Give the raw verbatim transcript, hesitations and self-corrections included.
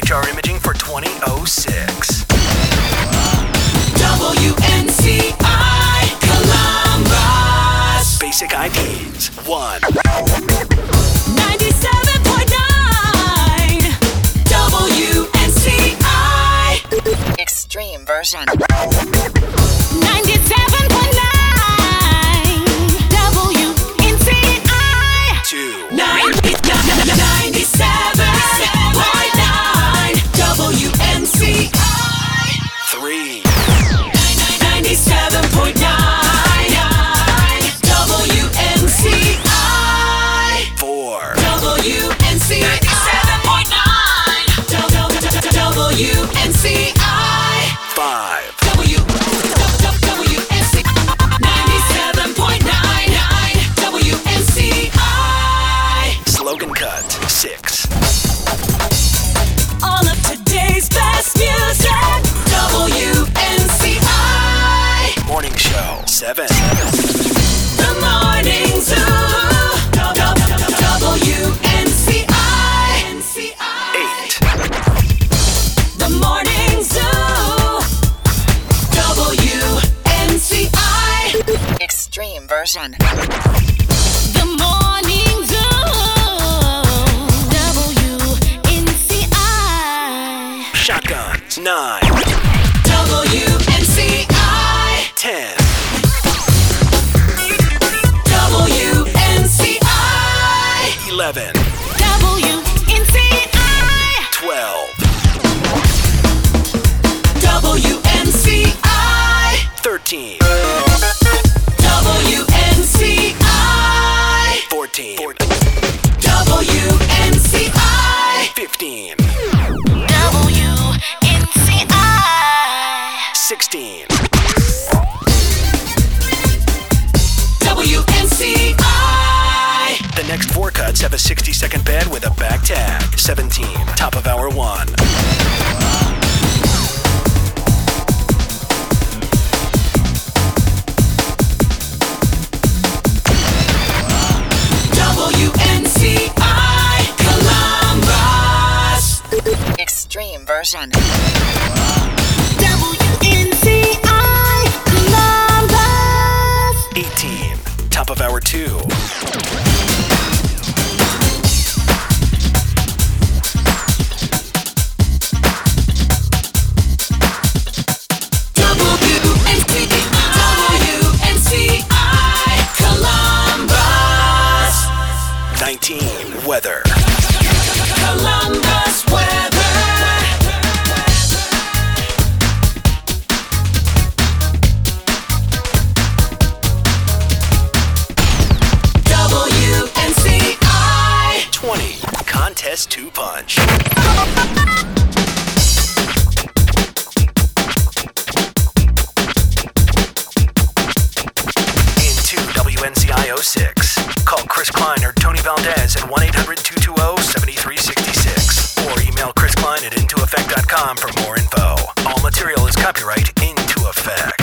H R Imaging for twenty oh six. W N C I Columbus. Basic I Ds. One. ninety-seven point nine. W N C I. Extreme version. ninety-seven point nine. W N C I. Two. ninety-seven point nine. W N C I. Three. ninety-seven point nine. W N C I. Four. W N C I. ninety-seven point nine. W N C I. Five. W W N C ninety-seven point nine. W N C I. Slogan cut. Six. All of today's best music. W N C I. Morning show. Seven. The Morning Zoo. W N C I. Eight. The Morning Zoo. W N C I. Extreme version. The Morning Zoo. W N C I. Shotguns. Nine. W N C I. Ten. W N C I. Eleven. W N C I. Twelve. W N C I. Thirteen. W N C I. Fourteen. W N C I. Fifteen. W N C I. Sixteen. W N C I. The next four cuts have a sixty second bed with a back tag. Seventeen. Top of hour one. W N C I Columbus. Extreme version. W N C I Columbus. Eighteen. Top of hour two. W N C I Columbus. Nineteen. Weather. Columbus weather. W N C I. Twenty. Contest two punch. Into W N C I oh six. Call Chris Klein or Tony Valdez at one eight hundred two two zero seven three six six or email Chris Klein at into effect dot com for more info. All material is copyright Into Effect.